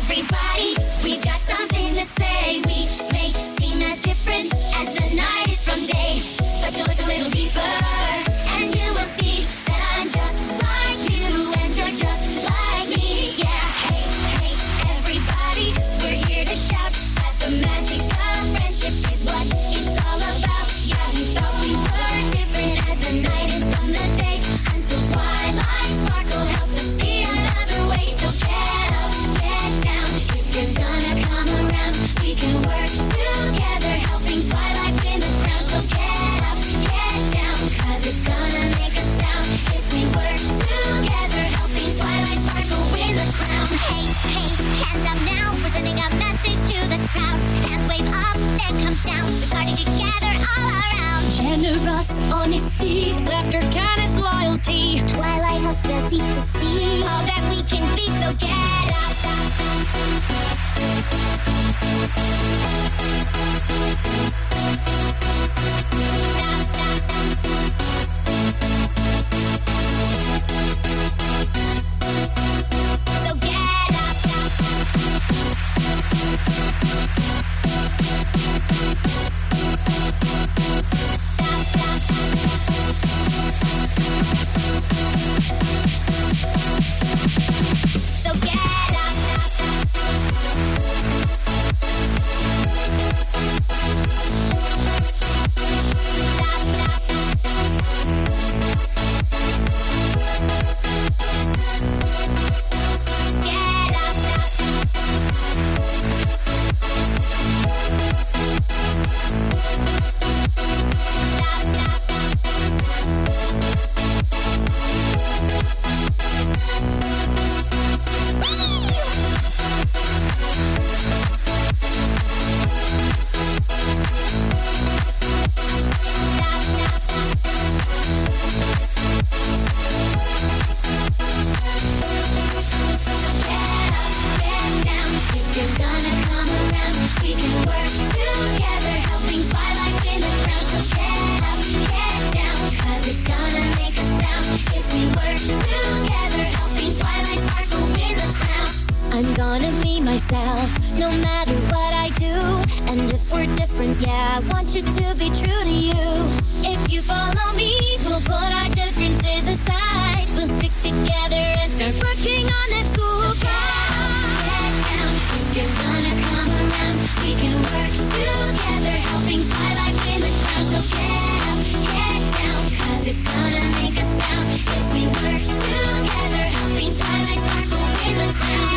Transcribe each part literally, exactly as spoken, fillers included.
everybody. We've got something to say. We may seem as different as the night is from day, but you look a little deeper, and you will see that I'm just like you, and you're just like me. Yeah, hey, hey, everybody, we're here to shout that the magic of friendship is what it's all about. Yeah, we thought we were different as the night is from the day, until twilight sparkle helped us see another way. So get up, get down, if you're gonna come around, we can work together, helping twilight win the crown. So get up, get down, cause it's gonna make a sound if we work together, helping twilight sparkle win the crown. Hey, hey, hands up now, we're sending a message to the crowd. Hands wave up, then come down, we party together all around. Generous honesty, laughter, kindness, loyalty. Twilight helped us each to see all that we can be, so get up. So get up. So get I'm gonna be myself, no matter what I do. And if we're different, yeah, I want you to be true to you. If you follow me, we'll put our differences aside. We'll stick together and start working on that school. So get up, get down, if you're gonna come around, we can work together, helping twilight win the crown. So get up, get down, cause it's gonna make a sound if we work together, helping twilight sparkle win the crown.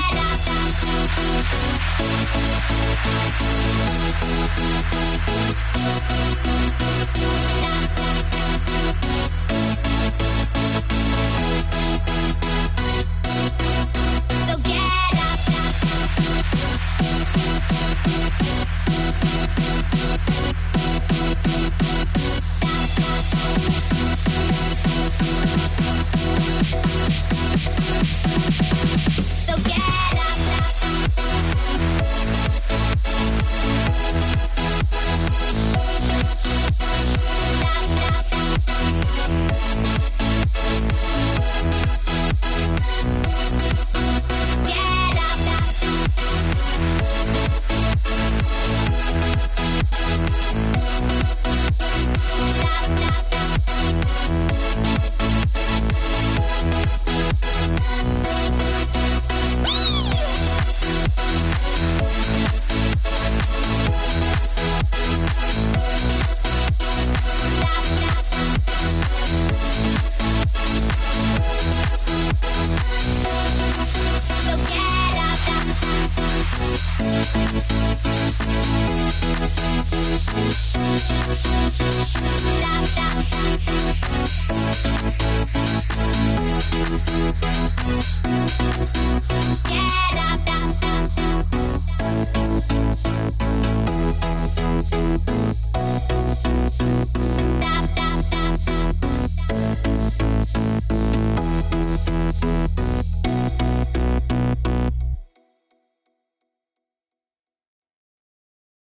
So get up. So get Get up.